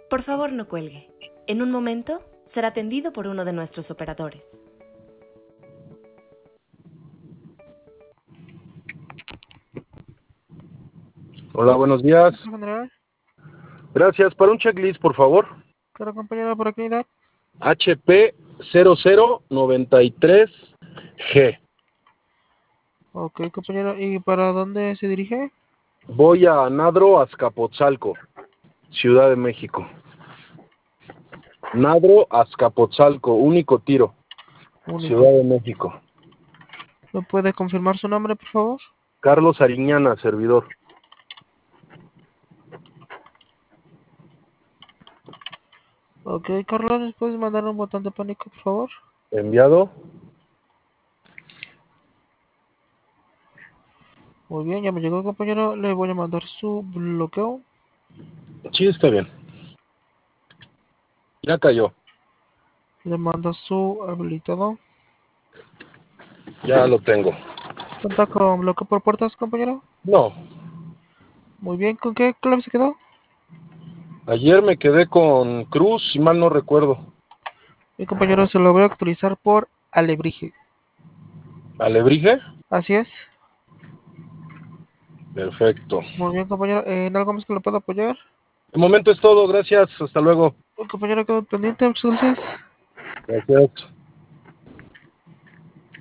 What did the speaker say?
Por favor, no cuelgue. En un momento será atendido por uno de nuestros operadores. Hola, buenos días. General, Gracias. Para un checklist, por favor. claro, compañero, por aquí unidad. HP 0093G. Ok, compañero, ¿y para dónde se dirige? Voy a Nadro, Azcapotzalco, Ciudad de México. Nadro, Azcapotzalco, único tiro, Único. Ciudad de México. ¿Me puede confirmar su nombre, por favor? Carlos Ariñana, servidor. Ok, Carlos, ¿nos puedes mandar un botón de pánico, por favor? Enviado. Muy bien, ya me llegó, compañero. Le voy a mandar su bloqueo. Sí, está bien. Ya cayó. Le mando su habilitado. Ya lo tengo. ¿Cuenta con bloqueo por puertas, compañero? No. Muy bien, ¿con qué clave se quedó? Ayer me quedé con Cruz, si mal no recuerdo. Mi compañero se lo voy a actualizar por Alebrije. ¿Alebrije? Así es. Perfecto. Muy bien, compañero. ¿En algo más que lo pueda apoyar? De momento es todo. Gracias. Hasta luego. El compañero quedó pendiente, muchas gracias. Gracias.